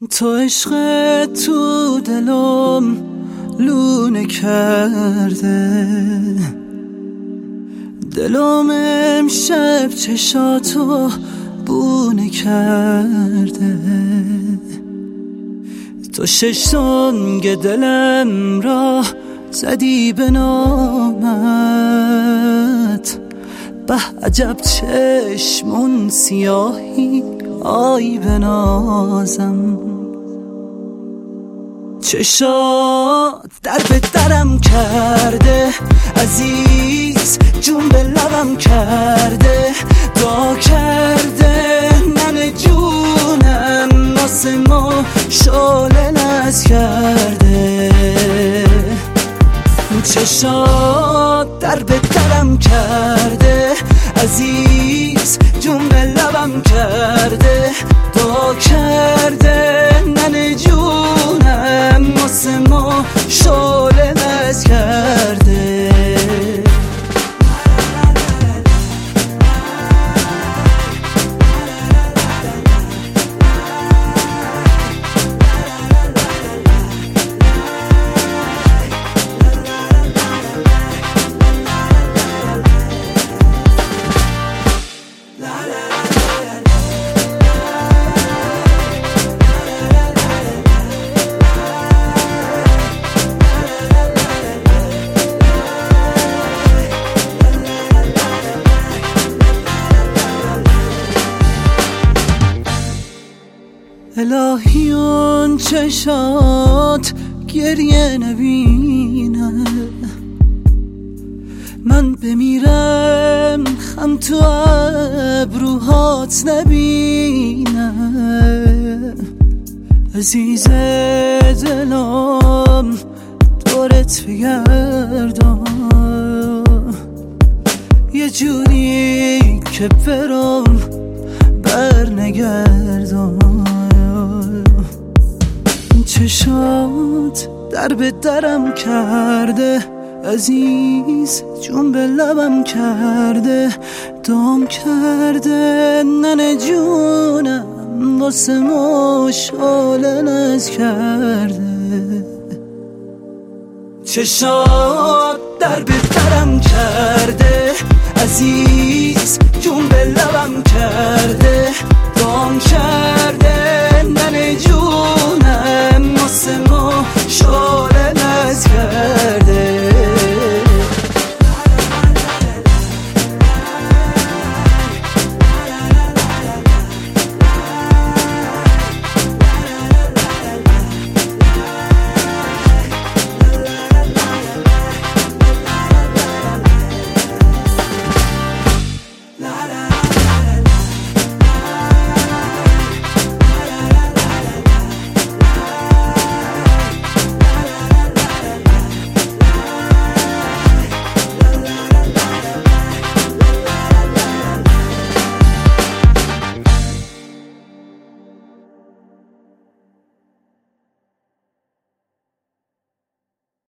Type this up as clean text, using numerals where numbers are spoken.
تو عشقت تو دلم لونه کرده، دلم امشب چشاتو بونه کرده. تو شش سنگ دلم را زدی به نامت، به عجب چشمون سیاهی آی بنازم. چشات در به درم کرده عزیز، جون به لبم کرده، دا کرده من جونم واسه ما شعله نز کرده. چشات در به درم کرده عزیز، جون به لبم کرده، دا کرده من جونم واسه ما شعله نز کرده. الهی اون چشات گریه نبینه، من بمیرم خم تو ابروهات نبینه. عزیز دلم دورت بگردم، یه جوری که برم بر نگردم. چشات در به درم کرده عزیز، جون به لبم کرده، دام کرده ننه جونم واسه ما شعله نز کرده. چشات در به درم کرده عزیز، جون به لبم کرده، دام کرده